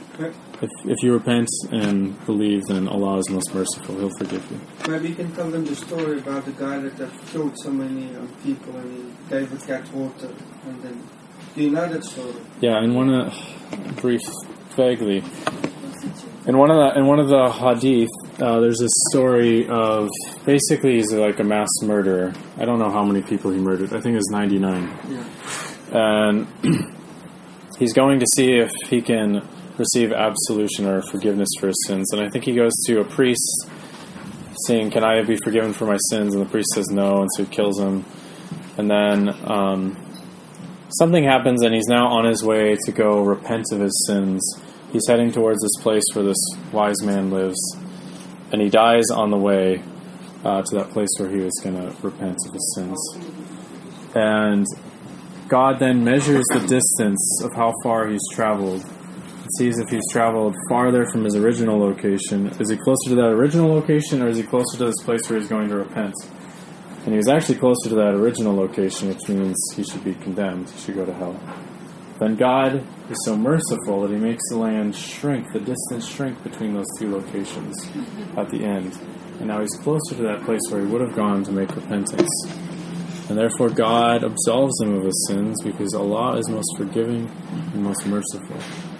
If you repent and believe, then Allah is most merciful. He'll forgive you. Maybe you can tell them the story about the guy that killed so many people and he gave the cat water. And then, do you know that story? Yeah, in one of vaguely. In one of the hadith, there's this story of basically he's like a mass murderer. I don't know how many people he murdered. I think it was 99. Yeah. And he's going to see if he can receive absolution or forgiveness for his sins. And I think he goes to a priest saying, can I be forgiven for my sins? And the priest says no, and so he kills him. And then something happens and he's now on his way to go repent of his sins. He's heading towards this place where this wise man lives. And he dies on the way to that place where he was going to repent of his sins. And God then measures the distance of how far he's traveled. Sees if he's traveled farther from his original location. Is he closer to that original location, or is he closer to this place where he's going to repent? And he was actually closer to that original location, which means he should be condemned. He should go to hell. Then God is so merciful that He makes the land shrink, the distance shrink between those two locations at the end. And now he's closer to that place where he would have gone to make repentance. And therefore God absolves him of his sins because Allah is most forgiving and most merciful.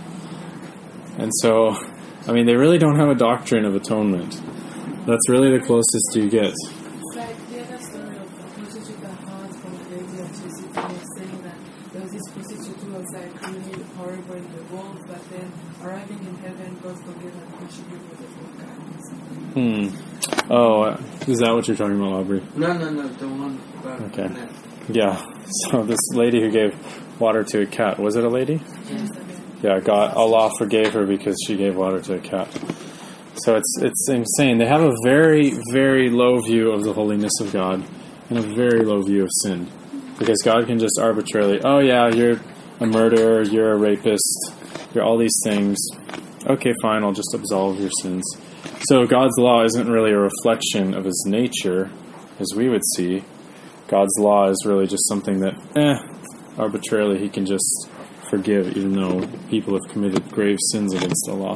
And so, I mean, they really don't have a doctrine of atonement. That's really the closest you get. It's like the other story of the prostitute that heard from the lady of Jesus was saying that there was this prostitute who was like really horrible in the world, but then arriving in heaven, God forgave her because she gave her the full kindness. Oh, is that what you're talking about, Aubrey? No, the one about okay. Yeah, so this lady who gave water to a cat, was it a lady? Yes. Yeah, Allah forgave her because she gave water to a cat. So it's insane. They have a very, very low view of the holiness of God and a very low view of sin. Because God can just arbitrarily, oh yeah, you're a murderer, you're a rapist, you're all these things. Okay, fine, I'll just absolve your sins. So God's law isn't really a reflection of His nature, as we would see. God's law is really just something that, arbitrarily He can just forgive, even though people have committed grave sins against Allah.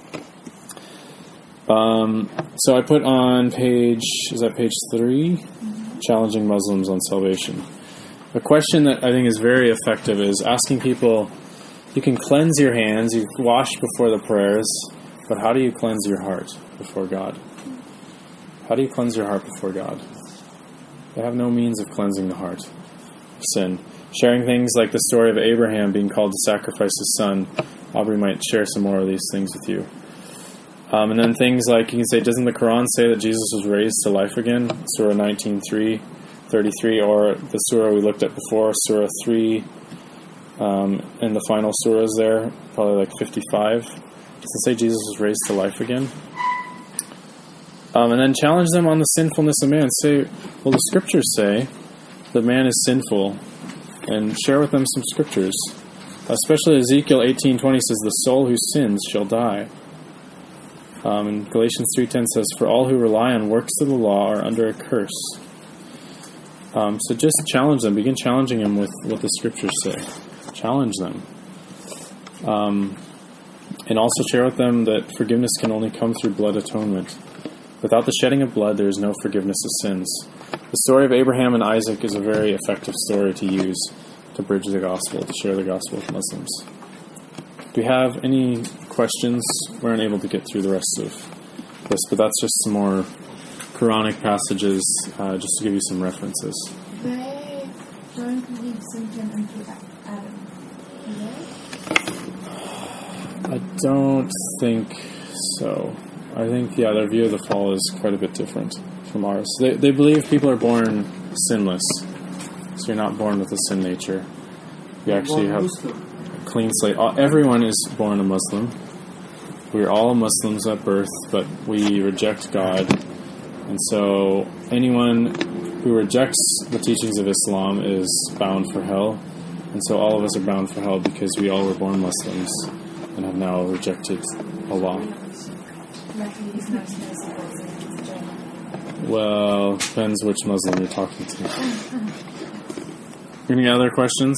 So I put on page 3? Challenging Muslims on salvation. A question that I think is very effective is asking people, you can cleanse your hands, you wash before the prayers, but how do you cleanse your heart before God? How do you cleanse your heart before God? They have no means of cleansing the heart of sin. Sharing things like the story of Abraham being called to sacrifice his son. Aubrey might share some more of these things with you. And then things like, you can say, doesn't the Quran say that Jesus was raised to life again? Surah 19:33, or the surah we looked at before, Surah 3, and the final surahs there, probably like 55. and say Jesus was raised to life again. And then challenge them on the sinfulness of man. Say, well, the scriptures say that man is sinful, and share with them some scriptures. Especially Ezekiel 18:20 says, the soul who sins shall die. And Galatians 3:10 says, for all who rely on works of the law are under a curse. So just challenge them. Begin challenging them with what the scriptures say. Challenge them. And also share with them that forgiveness can only come through blood atonement. Without the shedding of blood, there is no forgiveness of sins. The story of Abraham and Isaac is a very effective story to use to bridge the gospel, to share the gospel with Muslims. Do we have any questions? We're unable to get through the rest of this, but that's just some more Quranic passages, just to give you some references. They don't believe sin came into Adam. Do they? I don't think so. I think, their view of the fall is quite a bit different from ours. They believe people are born sinless. So you're not born with a sin nature. You actually have a clean slate. Everyone is born a Muslim. We're all Muslims at birth, but we reject God. And so anyone who rejects the teachings of Islam is bound for hell. And so all of us are bound for hell because we all were born Muslims and have now rejected Allah. Well, depends which Muslim you're talking to. Any other questions?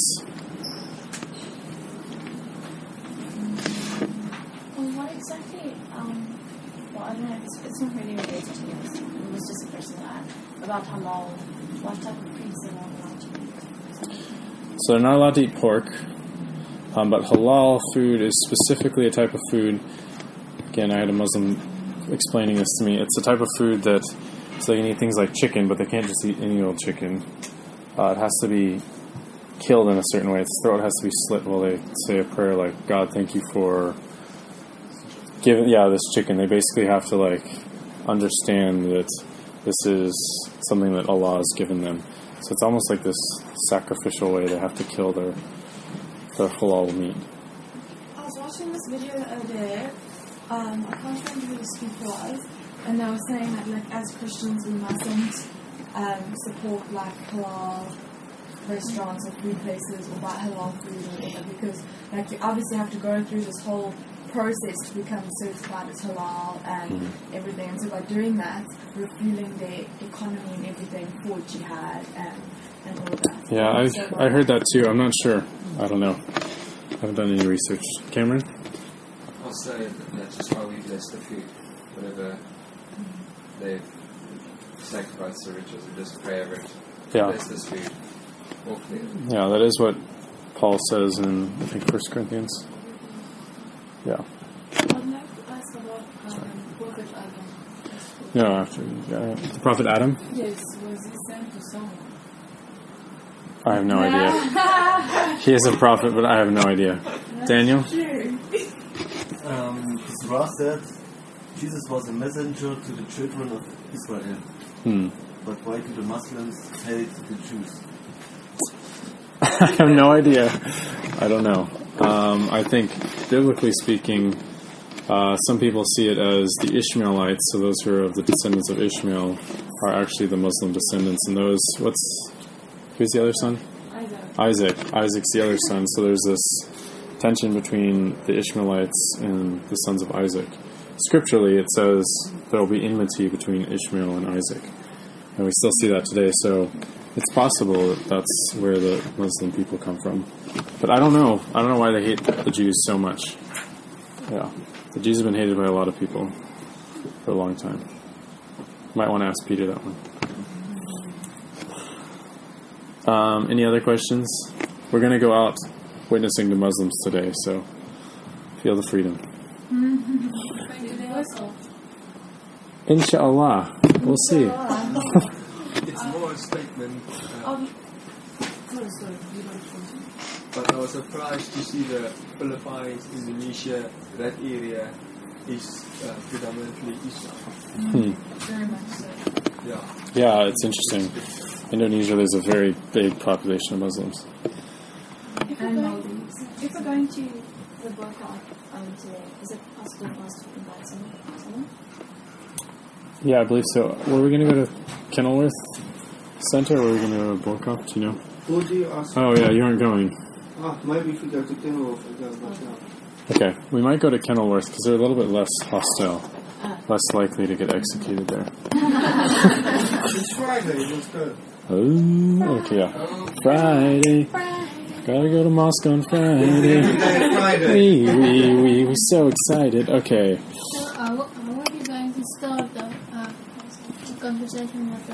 What exactly, well, I don't know, it's not really related to this. It was just a person that about halal, what type of foods they're not allowed to eat. So they're not allowed to eat pork, but halal food is specifically a type of food. Again, I had a Muslim explaining this to me. It's a type of food that, so they can eat things like chicken, but they can't just eat any old chicken. It has to be killed in a certain way. Its throat has to be slit while they say a prayer like, God, thank you for giving, this chicken. They basically have to, understand that this is something that Allah has given them. So it's almost like this sacrificial way they have to kill their halal meat. I was watching this video the other day. I can't remember who the speaker was, and they were saying that, as Christians, we mustn't support halal restaurants or food places or buy halal food or whatever, because you obviously have to go through this whole process to become certified as halal and everything. And so by doing that, we're fueling their economy and everything for jihad and all of that. Yeah, I heard that too. I'm not sure. I don't know. I haven't done any research. Cameron? I'll say that's just why we bless the food. Whatever they've sacrificed the rituals, we just pray over it. Yeah. Bless this food. All clear. Yeah, that is what Paul says in, I think, 1 Corinthians. Yeah. I'd like to ask about Prophet Adam. No, after the Prophet Adam? Yes, was he sent to someone? I have no idea. He is a prophet, but I have no idea. Daniel? The Surah said Jesus was a messenger to the children of Israel. But why do the Muslims hate the Jews? I have no idea. I don't know. I think, biblically speaking, some people see it as the Ishmaelites, so those who are of the descendants of Ishmael are actually the Muslim descendants. And those, who's the other son? Isaac. Isaac's the other son. So there's this tension between the Ishmaelites and the sons of Isaac. Scripturally, it says there will be enmity between Ishmael and Isaac. And we still see that today, so it's possible that that's where the Muslim people come from. But I don't know. I don't know why they hate the Jews so much. Yeah. The Jews have been hated by a lot of people for a long time. Might want to ask Peter that one. Any other questions? We're going to go out witnessing to Muslims today, so feel the freedom. Inshallah. We'll see. It's more a statement. But I was surprised to see the Philippines, Indonesia, that area is predominantly Islam. Very much so. Yeah. Yeah, it's interesting. Indonesia, there's a very big population of Muslims. If we're going to the boycott today, is it possible for us to invite someone? Yeah, I believe so. Were we going to go to Kenilworth Center, or were we going to go to Borkoff? Do you know? Who do you ask? Oh, yeah, you aren't going. Maybe if we go to Kenilworth, we go back now. Okay, we might go to Kenilworth because they're a little bit less hostile, less likely to get executed there. It's Friday, let's go. Oh, okay, yeah. Friday. Gotta go to mosque on Friday. We're so excited. Okay. So, what are you going to start the conversation with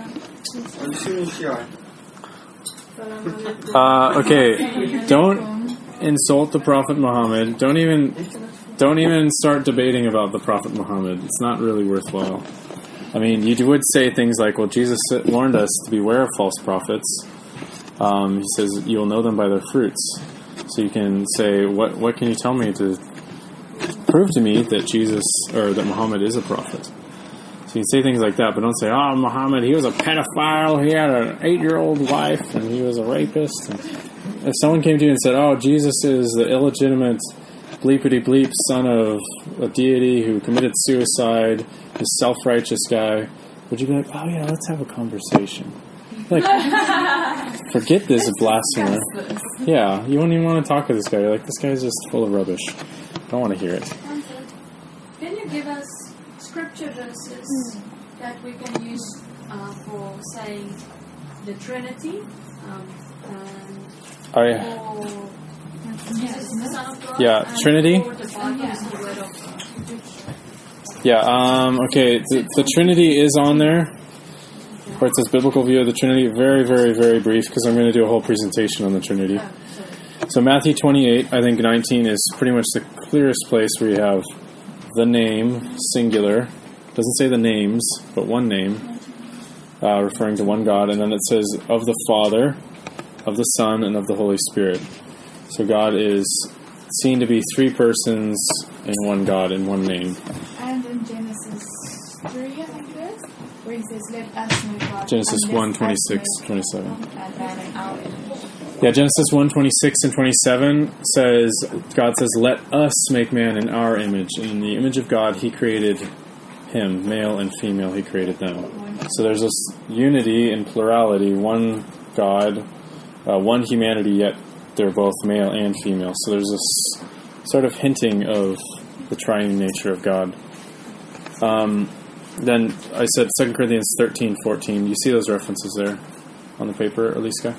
Okay, don't insult the Prophet Muhammad. Don't even start debating about the Prophet Muhammad. It's not really worthwhile. I mean, you would say things like, well, Jesus warned us to beware of false prophets. He says, you will know them by their fruits. So you can say, what can you tell me to prove to me that Jesus, or that Muhammad is a prophet? So you can say things like that, but don't say, oh, Muhammad, he was a pedophile, he had an 8-year-old wife, and he was a rapist. And if someone came to you and said, oh, Jesus is the illegitimate bleepity-bleep son of a deity who committed suicide, this self-righteous guy, would you be like, oh yeah, let's have a conversation? Like, forget this blasphemer. Yeah, you won't even want to talk to this guy. You're like, this guy's just full of rubbish. I don't want to hear it. Can you give us scripture verses that we can use for saying the Trinity? Jesus is the Son of God? Yeah, Trinity? Yeah, okay, the Trinity is on there, where it says biblical view of the Trinity. Very, very, very brief, because I'm going to do a whole presentation on the Trinity. So Matthew 28, I think 19 is pretty much the clearest place where you have the name, singular. Doesn't say the names, but one name, referring to one God. And then it says of the Father, of the Son, and of the Holy Spirit. So God is seen to be three persons in one God, in one name. And in Genesis 3, I think it is, where he says, let us know God. Genesis and 1, let 26, us make 27. and man in our image. Yeah, Genesis 1, 26 and 27 says, God says, let us make man in our image. And in the image of God, he created him, male and female, he created them. So there's this unity in plurality, one God, one humanity, yet they're both male and female. So there's this sort of hinting of the triune nature of God. Then I said 2 Corinthians 13, 14. You see those references there on the paper, Eliska?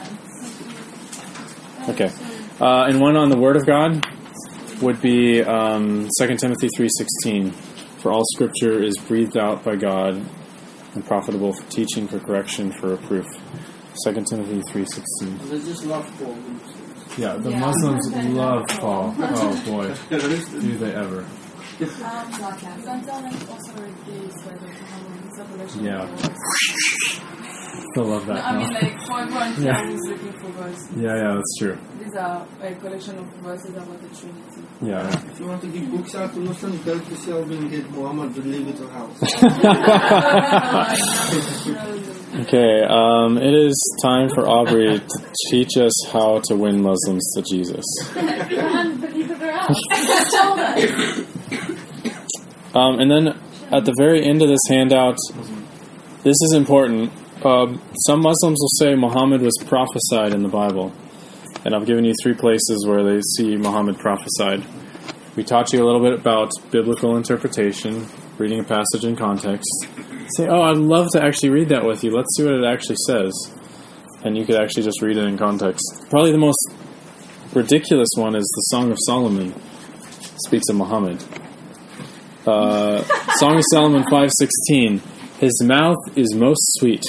Okay. And one on the Word of God would be 2 Timothy 3:16. For all Scripture is breathed out by God and profitable for teaching, for correction, for reproof. 2 Timothy 3:16. They just love Paul. Yeah, the Muslims love Paul. Oh boy, do they ever? Yeah. Still love that. I mean, like, for everyone Yeah. who's looking for verses. Yeah, that's true. These are a collection of verses about the Trinity. Yeah. If you want to give books out to Muslims, go to Selby and get Muhammad delivered to house. Okay, it is time for Aubrey to teach us how to win Muslims to Jesus. And then at the very end of this handout, this is important. Some Muslims will say Muhammad was prophesied in the Bible. And I've given you 3 places where they see Muhammad prophesied. We taught you a little bit about biblical interpretation, reading a passage in context. Say, oh, I'd love to actually read that with you. Let's see what it actually says. And you could actually just read it in context. Probably the most ridiculous one is the Song of Solomon. It speaks of Muhammad. Song of Solomon 5:16. His mouth is most sweet,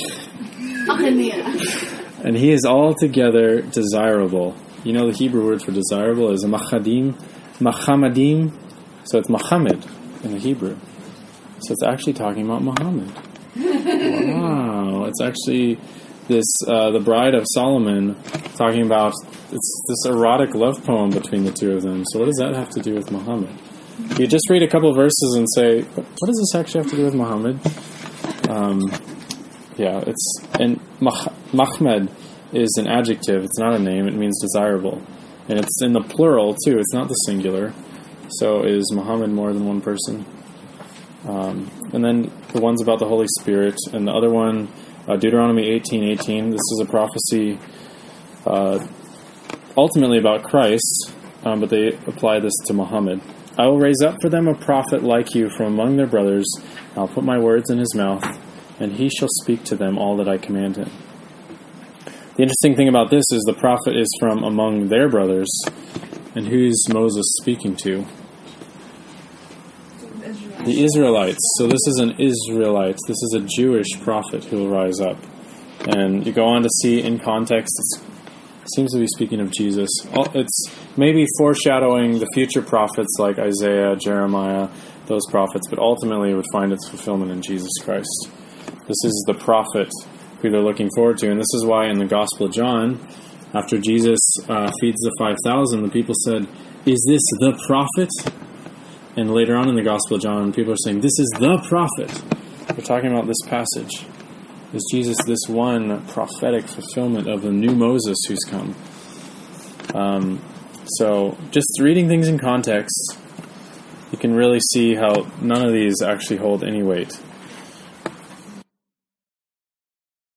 and he is altogether desirable. You know the Hebrew word for desirable is machadim, Muhammadim. So it's Muhammad in the Hebrew. So it's actually talking about Muhammad. Wow. It's actually this the Bride of Solomon talking about, it's this erotic love poem between the two of them. So what does that have to do with Muhammad? You just read a couple verses and say, what does this actually have to do with Muhammad? And Mahmed is an adjective. It's not a name. It means desirable. And it's in the plural, too. It's not the singular. So is Muhammad more than one person? And then the one's about the Holy Spirit. And the other one, Deuteronomy 18:18. This is a prophecy ultimately about Christ, but they apply this to Muhammad. I will raise up for them a prophet like you from among their brothers. I'll put my words in his mouth, and he shall speak to them all that I command him. The interesting thing about this is the prophet is from among their brothers. And who's Moses speaking to? The Israelites. So this is an Israelite. This is a Jewish prophet who will rise up. And you go on to see in context, it seems to be speaking of Jesus. It's maybe foreshadowing the future prophets like Isaiah, Jeremiah, those prophets, but ultimately it would find its fulfillment in Jesus Christ. This is the prophet who they're looking forward to. And this is why in the Gospel of John, after Jesus feeds the 5,000, the people said, "Is this the prophet?" And later on in the Gospel of John, people are saying, "This is the prophet." We're talking about this passage. Is Jesus this one prophetic fulfillment of the new Moses who's come? So just reading things in context, you can really see how none of these actually hold any weight.